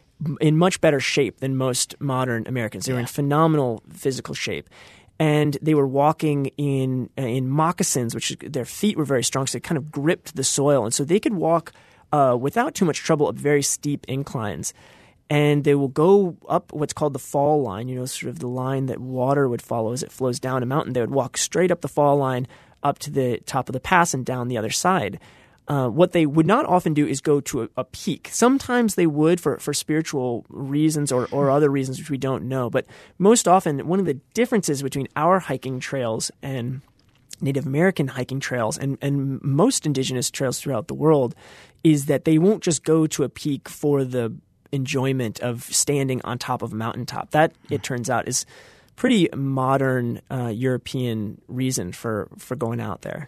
in much better shape than most modern Americans. They were yeah. in phenomenal physical shape. And they were walking in in moccasins, which their feet were very strong, so they kind of gripped the soil. And so they could walk uh, without too much trouble up very steep inclines. And they will go up what's called the fall line, you know, sort of the line that water would follow as it flows down a mountain. They would walk straight up the fall line up to the top of the pass and down the other side. Uh, what they would not often do is go to a, a peak. Sometimes they would for, for spiritual reasons or, or other reasons which we don't know. But most often, one of the differences between our hiking trails and Native American hiking trails and, and most indigenous trails throughout the world is that they won't just go to a peak for the enjoyment of standing on top of a mountaintop. That, it turns out, is pretty modern uh, European reason for, for going out there.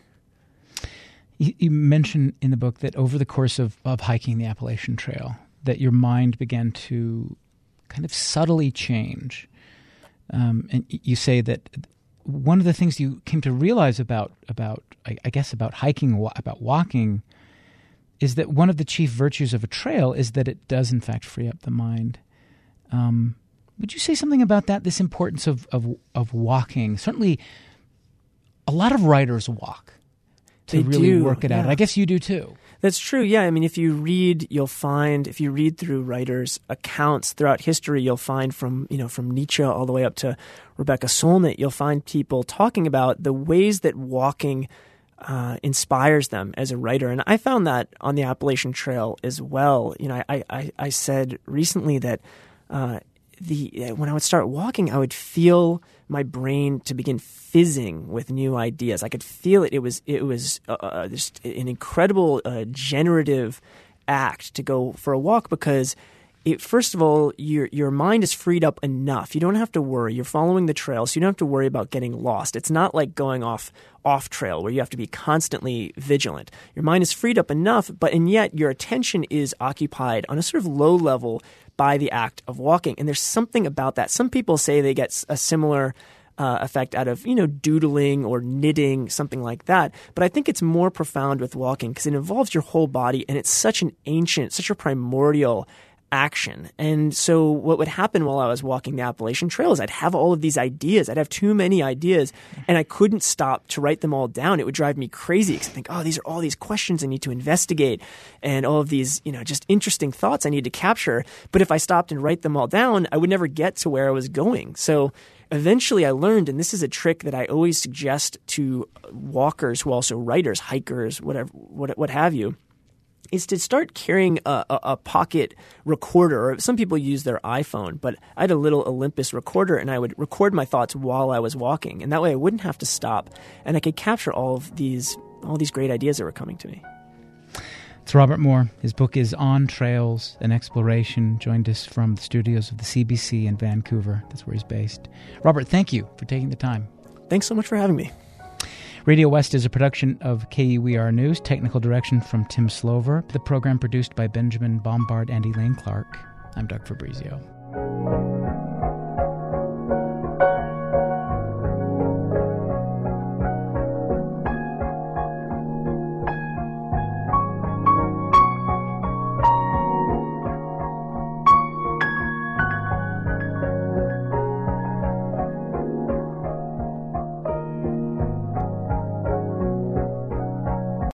You, you mentioned in the book that over the course of, of hiking the Appalachian Trail, that your mind began to kind of subtly change. Um, and you say that one of the things you came to realize about, about I, I guess, about hiking, about walking, is that one of the chief virtues of a trail is that it does, in fact, free up the mind. Um, would you say something about that, this importance of, of, of walking? Certainly, a lot of writers walk to they really do, work it out. yeah. And I guess you do, too. That's true. Yeah. I mean, if you read, you'll find, if you read through writers' accounts throughout history, you'll find from, you know, from Nietzsche all the way up to Rebecca Solnit, you'll find people talking about the ways that walking uh, inspires them as a writer. And I found that on the Appalachian Trail as well. You know, I, I, I said recently that uh, the when I would start walking, I would feel my brain to begin fizzing with new ideas. I could feel it. It was it was uh, just an incredible uh, generative act to go for a walk because, it, first of all, your your mind is freed up enough. You don't have to worry. You're following the trail, so you don't have to worry about getting lost. It's not like going off off trail where you have to be constantly vigilant. Your mind is freed up enough, but and yet your attention is occupied on a sort of low level by the act of walking. And there's something about that. Some people say they get a similar uh, effect out of, you know, doodling or knitting, something like that. But I think it's more profound with walking because it involves your whole body, and it's such an ancient, such a primordial action. And so what would happen while I was walking the Appalachian Trail is I'd have all of these ideas. I'd have too many ideas, and I couldn't stop to write them all down. It would drive me crazy because I think, oh, these are all these questions I need to investigate and all of these, you know, just interesting thoughts I need to capture. But if I stopped and write them all down, I would never get to where I was going. So eventually I learned, and this is a trick that I always suggest to walkers who are also writers, hikers, whatever, what, what have you, is to start carrying a, a, a pocket recorder. Or some people use their iPhone, but I had a little Olympus recorder, and I would record my thoughts while I was walking, and that way I wouldn't have to stop, and I could capture all of these all these great ideas that were coming to me. It's Robert Moore. His book is On Trails, an Exploration. Joined us from the studios of the C B C in Vancouver. That's where he's based. Robert, thank you for taking the time. Thanks so much for having me. Radio West is a production of K U E R News. Technical direction from Tim Slover. The program produced by Benjamin Bombard and Elaine Clark. I'm Doug Fabrizio.